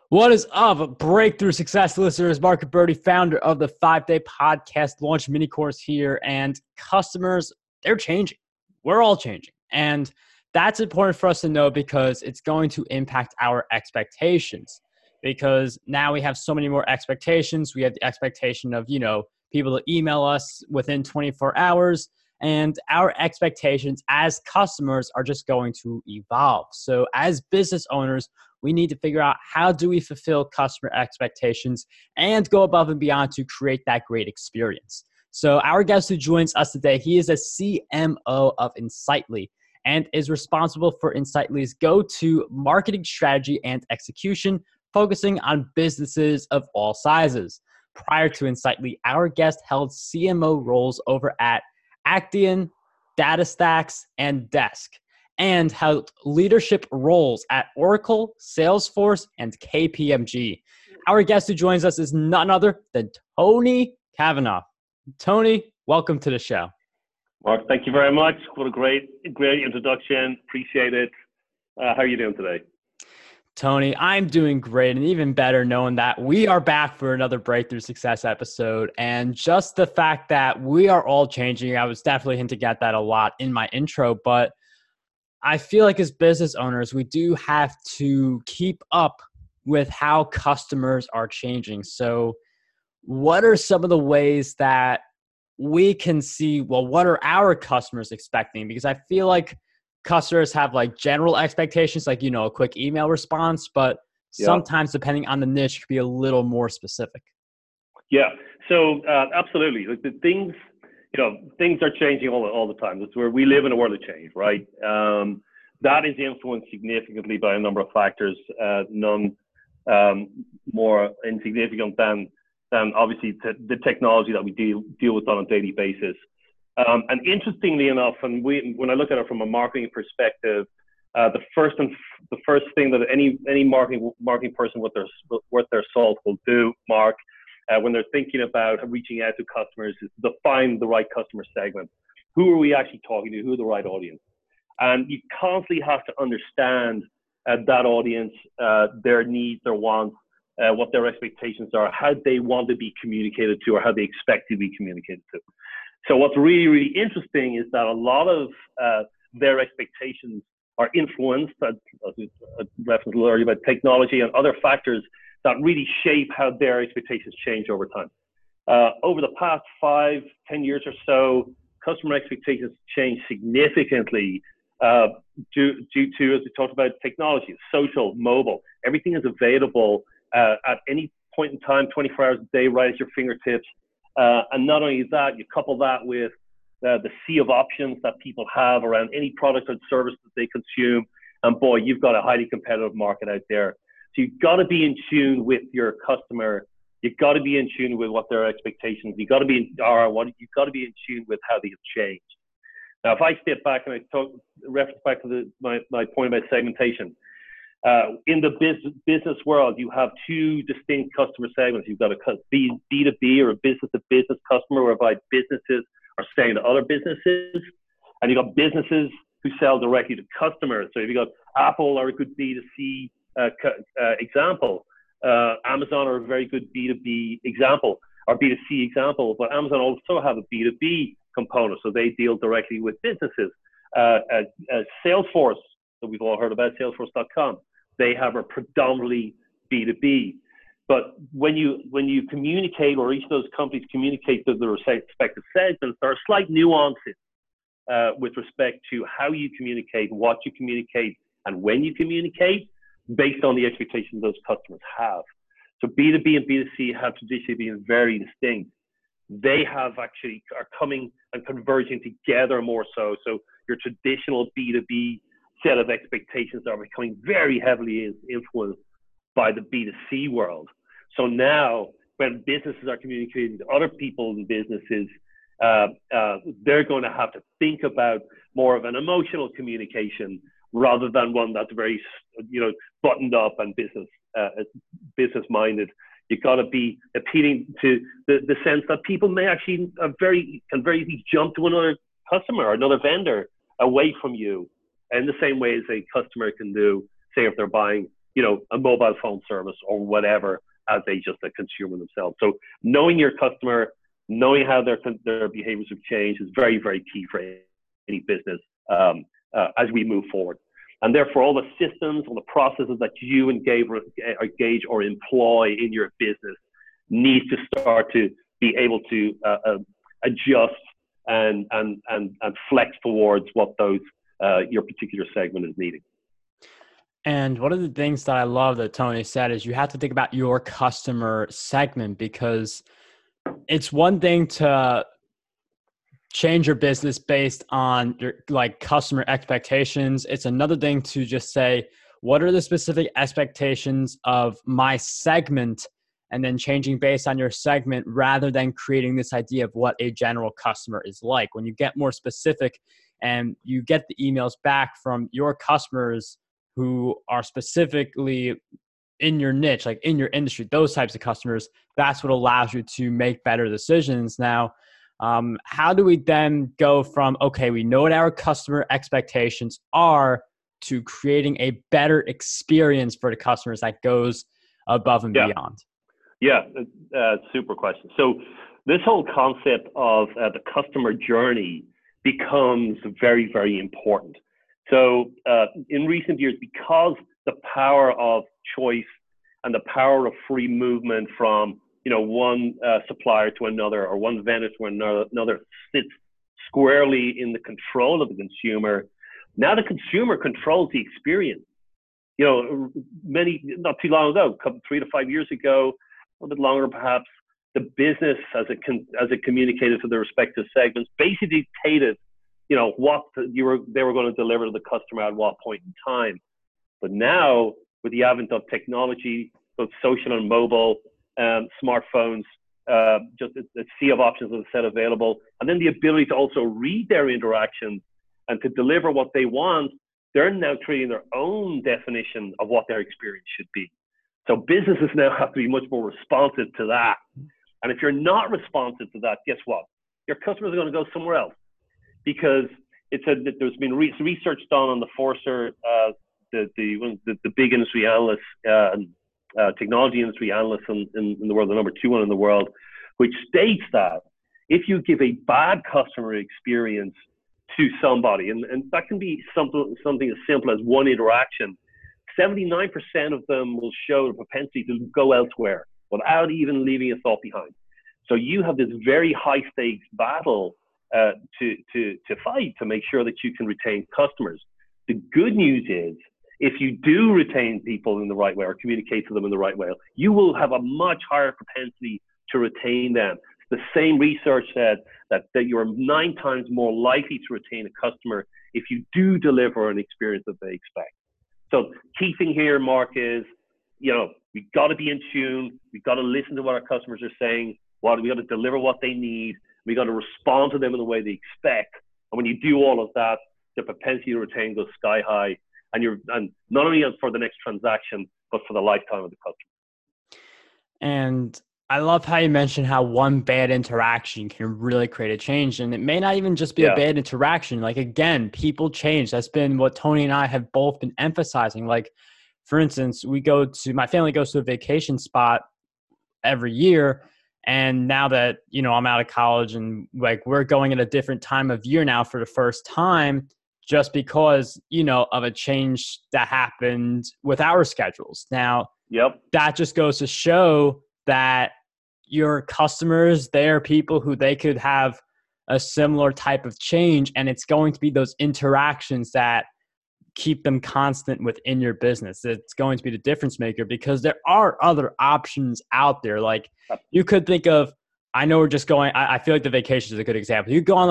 What is up, Breakthrough Success listeners? Mark Birdie, founder of the 5-Day Podcast Launch Mini Course here. And customers, they're changing. We're all changing. And that's important for us to know because it's going to impact our expectations. Because now we have so many more expectations. We have the expectation of, people to email us within 24 hours. And our expectations as customers are just going to evolve. So as business owners, we need to figure out how do we fulfill customer expectations and go above and beyond to create that great experience. So our guest who joins us today, he is a CMO of Insightly and is responsible for Insightly's go-to marketing strategy and execution, focusing on businesses of all sizes. Prior to Insightly, our guest held CMO roles over at Actian, DataStax, and Desk, and held leadership roles at Oracle, Salesforce, and KPMG. Our guest who joins us is none other than Tony Cavanaugh. Tony, welcome to the show. Mark, thank you very much. What a great introduction. Appreciate it. How are you doing today? Tony, I'm doing great, and even better knowing that we are back for another Breakthrough Success episode. And just the fact that we are all changing, I was definitely hinting at that a lot in my intro, but I feel like as business owners, we do have to keep up with how customers are changing. So what are some of the ways that we can see, well, what are our customers expecting? Because I feel like customers have like general expectations, like, a quick email response, but sometimes depending on the niche, it could be a little more specific. Yeah, so absolutely. Like things are changing all the time. That's where we live in a world of change, right? That is influenced significantly by a number of factors, none more insignificant than obviously the technology that we deal with on a daily basis. And interestingly enough, when I look at it from a marketing perspective, the first thing that any marketing person worth their salt will do, Mark, when they're thinking about reaching out to customers, is define the right customer segment. Who are we actually talking to? Who are the right audience? And you constantly have to understand that audience, their needs, their wants, what their expectations are, how they want to be communicated to, or how they expect to be communicated to. So what's really, really interesting is that a lot of their expectations are influenced, as I referenced earlier, about technology and other factors that really shape how their expectations change over time. Over the past 5-10 years or so, customer expectations change significantly due to, as we talked about, technology, social, mobile. Everything is available at any point in time, 24 hours a day, right at your fingertips. And not only that, you couple that with the sea of options that people have around any product or service that they consume. And boy, you've got a highly competitive market out there. So you've got to be in tune with your customer. You've got to be in tune with what their expectations. You've got to be in tune with how they have changed. Now, if I step back and I reference back to my point about segmentation, in the business world, you have two distinct customer segments. You've got a B2B or a business-to-business customer, whereby businesses are selling to other businesses, and you've got businesses who sell directly to customers. So if you've got Apple are a good B2C example, Amazon are a very good B2B example, or B2C example, but Amazon also have a B2B component, so they deal directly with businesses. Salesforce, that we've all heard about, Salesforce.com, they have a predominantly B2B. But when you communicate, or each of those companies communicate to their respective segments, there are slight nuances with respect to how you communicate, what you communicate, and when you communicate, based on the expectations those customers have. So B2B and B2C have traditionally been very distinct. They are coming and converging together more so. So your traditional B2B set of expectations are becoming very heavily influenced by the B2C world. So now, when businesses are communicating to other people in businesses, they're going to have to think about more of an emotional communication rather than one that's very, buttoned up and business minded. You've got to be appealing to the sense that people may actually can very easily jump to another customer or another vendor away from you, in the same way as a customer can do, say, if they're buying a mobile phone service or whatever as a consumer themselves. So knowing your customer, knowing how their behaviors have changed is very, very key for any business as we move forward. And therefore, all the systems, all the processes that you engage or employ in your business needs to start to be able to adjust and flex towards what your particular segment is needing. And one of the things that I love that Tony said is you have to think about your customer segment, because it's one thing to change your business based on your customer expectations. It's another thing to just say, what are the specific expectations of my segment, and then changing based on your segment rather than creating this idea of what a general customer is like. When you get more specific and you get the emails back from your customers who are specifically in your niche, like in your industry, those types of customers, that's what allows you to make better decisions. Now, how do we then go from, okay, we know what our customer expectations are, to creating a better experience for the customers that goes above and beyond? Yeah, super question. So this whole concept of the customer journey becomes very, very important. So in recent years, because the power of choice and the power of free movement from one supplier to another, or one vendor to another, sits squarely in the control of the consumer. Now the consumer controls the experience. Not too long ago, 3 to 5 years ago, a little bit longer perhaps, the business as it communicated to the respective segments basically dictated what they were going to deliver to the customer at what point in time. But now, with the advent of technology, both social and mobile, smartphones, just a sea of options that are set available, and then the ability to also read their interactions and to deliver what they want, they're now creating their own definition of what their experience should be. So businesses now have to be much more responsive to that. And if you're not responsive to that, guess what? Your customers are going to go somewhere else, because it said that there's been research done on the Forrester, the big industry analysts, technology industry analysts in the world, the number 2 one in the world, which states that if you give a bad customer experience to somebody, and that can be something as simple as one interaction, 79% of them will show the propensity to go elsewhere without even leaving a thought behind. So you have this very high stakes battle to fight to make sure that you can retain customers. The good news is, if you do retain people in the right way or communicate to them in the right way, you will have a much higher propensity to retain them. The same research said that you're 9 times more likely to retain a customer if you do deliver an experience that they expect. So key thing here, Mark, is, we've got to be in tune. We've got to listen to what our customers are saying. We got to deliver what they need. We got to respond to them in the way they expect. And when you do all of that, the propensity to retain goes sky high. And not only for the next transaction, but for the lifetime of the customer. And I love how you mentioned how one bad interaction can really create a change. And it may not even just be a bad interaction. Like, again, people change. That's been what Tony and I have both been emphasizing. Like, for instance, my family goes to a vacation spot every year. And now that, I'm out of college and we're going at a different time of year now for the first time, just because, of a change that happened with our schedules. Now, that just goes to show that your customers, they're people who they could have a similar type of change, and it's going to be those interactions that keep them constant within your business. It's going to be the difference maker, because there are other options out there. Like, you could think of, I know we're just going, I feel like the vacation is a good example. You go on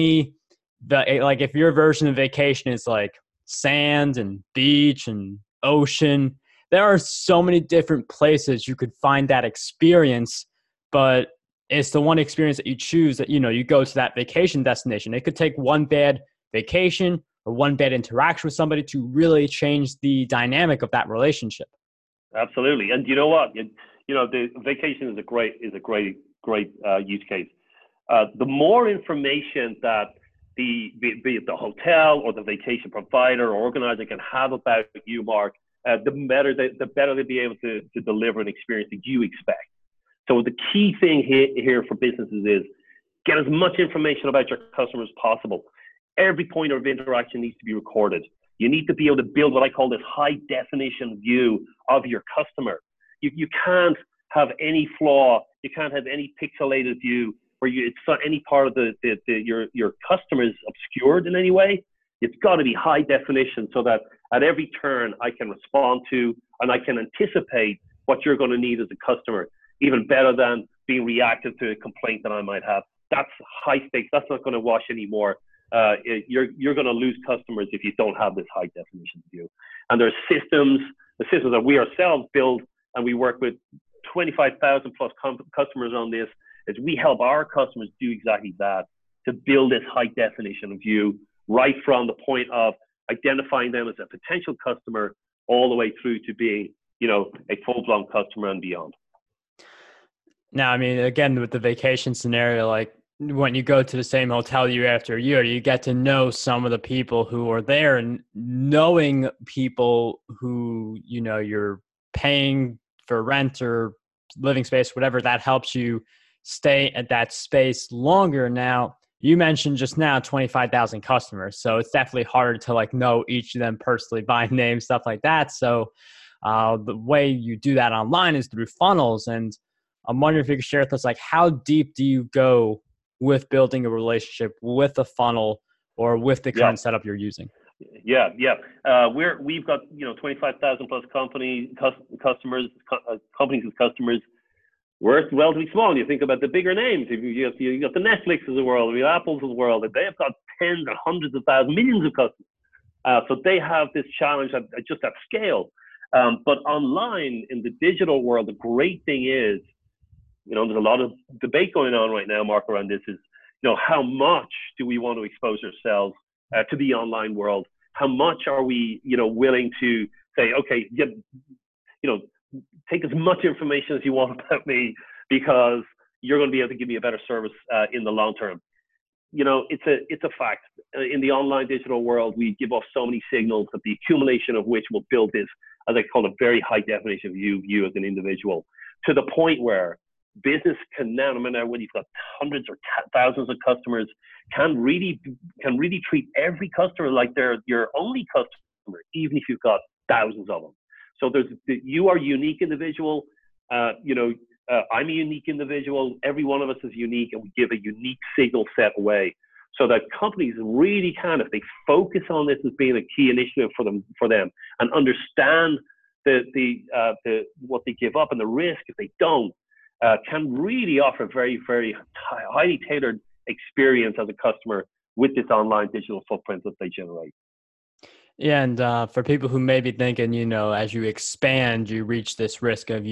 if your version of vacation is like sand and beach and ocean, there are so many different places you could find that experience, but it's the one experience that you choose that, you go to that vacation destination. It could take one bad vacation or one bad interaction with somebody to really change the dynamic of that relationship. Absolutely. And you know what? The vacation is a great use case. The more information that be it the hotel or the vacation provider or organizer can have about you, Mark, the better they'll be able to deliver an experience that you expect. So the key thing here for businesses is get as much information about your customers as possible. Every point of interaction needs to be recorded. You need to be able to build what I call this high definition view of your customer. You can't have any flaw. You can't have any pixelated view where any part of your customer is obscured in any way. It's got to be high definition so that at every turn I can respond to and I can anticipate what you're going to need as a customer, even better than being reactive to a complaint that I might have. That's high stakes. That's not going to wash anymore. You're going to lose customers if you don't have this high definition view. And there's the systems that we ourselves build, and we work with 25,000 plus customers on this, is we help our customers do exactly that, to build this high definition view right from the point of identifying them as a potential customer all the way through to being, a full-blown customer and beyond. Now, I mean, again, with the vacation scenario, like when you go to the same hotel year after year, you get to know some of the people who are there, and knowing people who, you're paying for rent or living space, whatever, that helps you stay at that space longer. Now, you mentioned just now 25,000 customers, so it's definitely harder to know each of them personally by name, stuff like that. So the way you do that online is through funnels. And I'm wondering if you could share with us, how deep do you go with building a relationship with a funnel or with the current setup you're using? Yeah. We've got 25,000 plus customers, companies with customers. We're relatively small. And you think about the bigger names. You got the Netflixes of the world, the Apples of the world, and they've got tens and hundreds of thousands, millions of customers. So they have this challenge just at scale. But online in the digital world, the great thing is, there's a lot of debate going on right now, Mark, around this is, how much do we want to expose ourselves to the online world? How much are we, willing to say, okay, take as much information as you want about me because you're going to be able to give me a better service in the long term. It's a fact. In the online digital world, we give off so many signals that the accumulation of which will build this, as I call it, very high definition of you as an individual, to the point where business can now, no matter whether you've got hundreds or thousands of customers, can really treat every customer like they're your only customer, even if you've got thousands of them. So you are a unique individual. I'm a unique individual. Every one of us is unique, and we give a unique signal set away, so that companies really can, if they focus on this as being a key initiative for them, and understand what they give up and the risk if they don't, can really offer a very, very highly tailored experience as a customer with this online digital footprint that they generate. Yeah, and for people who may be thinking, as you expand, you reach this risk of,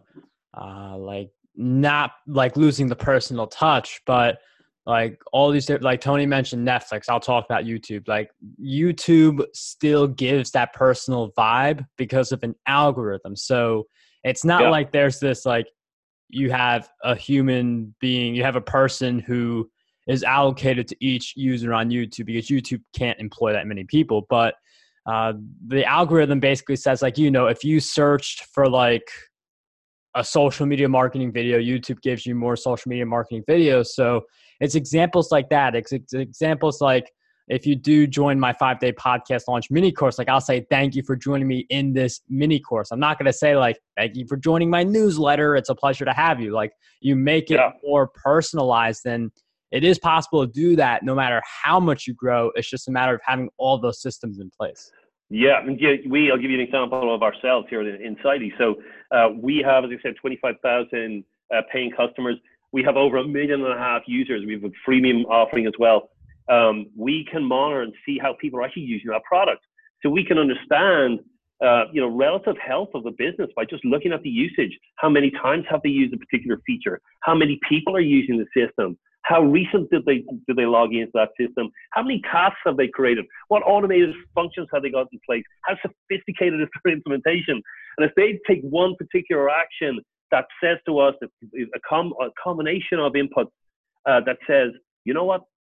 not losing the personal touch, but all these, Tony mentioned Netflix. I'll talk about YouTube. YouTube still gives that personal vibe because of an algorithm. So it's not like there's this, you have a human being, you have a person who is allocated to each user on YouTube, because YouTube can't employ that many people. But the algorithm basically says, if you searched for a social media marketing video, YouTube gives you more social media marketing videos. So it's examples like that. It's examples like, if you do join my 5-day podcast launch mini course, I'll say, thank you for joining me in this mini course. I'm not going to say thank you for joining my newsletter. It's a pleasure to have you. You make it more personalized, and it is possible to do that no matter how much you grow. It's just a matter of having all those systems in place. Yeah, I'll give you an example of ourselves here in Sidey. So we have, as I said, 25,000 paying customers. We have over 1.5 million users. We have a freemium offering as well. We can monitor and see how people are actually using our product. So we can understand, relative health of the business by just looking at the usage. How many times have they used a particular feature? How many people are using the system? How recent did they log into that system? How many tasks have they created? What automated functions have they got in place? How sophisticated is their implementation? And if they take one particular action that says to us that a combination of inputs that says, you know what,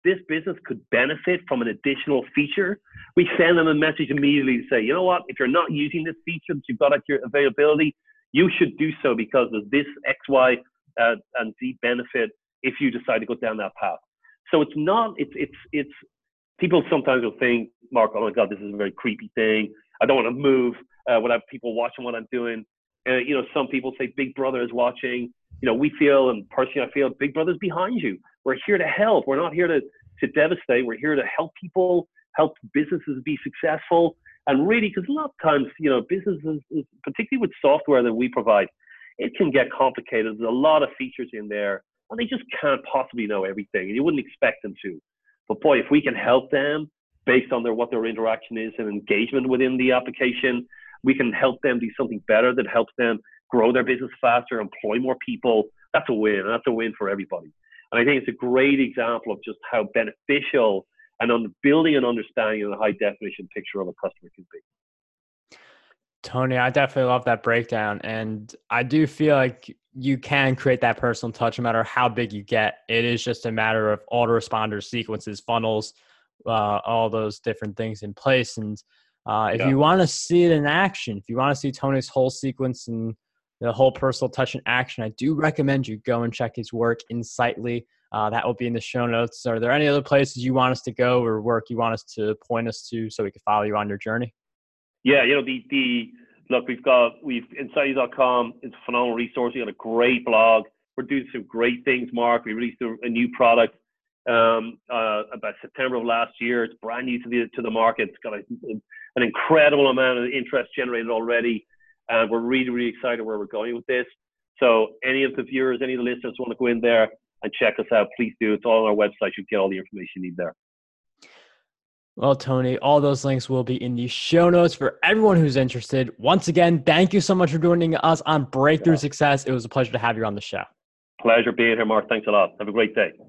this business could benefit from an additional feature, we send them a message immediately to say, you know what, if you're not using this feature that you've got at your availability, you should do so because there's this X, Y, and Z benefit if you decide to go down that path. So it's not, it's people sometimes will think, Mark, oh my God, this is a very creepy thing. I don't want to move without people watching what I'm doing. Some people say Big Brother is watching. We feel, and personally I feel, Big Brother's behind you. We're here to help. We're not here to devastate. We're here to help people, help businesses be successful. And really, because a lot of times, businesses, particularly with software that we provide, it can get complicated. There's a lot of features in there, and they just can't possibly know everything. And you wouldn't expect them to. But boy, if we can help them based on what their interaction is and engagement within the application, we can help them do something better that helps them grow their business faster, employ more people. That's a win. And that's a win for everybody. And I think it's a great example of just how beneficial and on building an understanding of the high definition picture of a customer can be. Tony, I definitely love that breakdown. And I do feel like you can create that personal touch no matter how big you get. It is just a matter of autoresponders, sequences, funnels, all those different things in place. And if you want to see it in action, if you want to see Tony's whole sequence and the whole personal touch in action, I do recommend you go and check his work, Insightly. That will be in the show notes. Are there any other places you want us to go or work you want us to point us to so we can follow you on your journey? Yeah, look, we've Insightly.com. It's a phenomenal resource. We got a great blog. We're doing some great things, Mark. We released a new product about September of last year. It's brand new to the market. It's got an incredible amount of interest generated already. And we're really, really excited where we're going with this. So any of the viewers, any of the listeners want to go in there and check us out, please do. It's all on our website. You get all the information you need there. Well, Tony, all those links will be in the show notes for everyone who's interested. Once again, thank you so much for joining us on Breakthrough Success. It was a pleasure to have you on the show. Pleasure being here, Mark. Thanks a lot. Have a great day.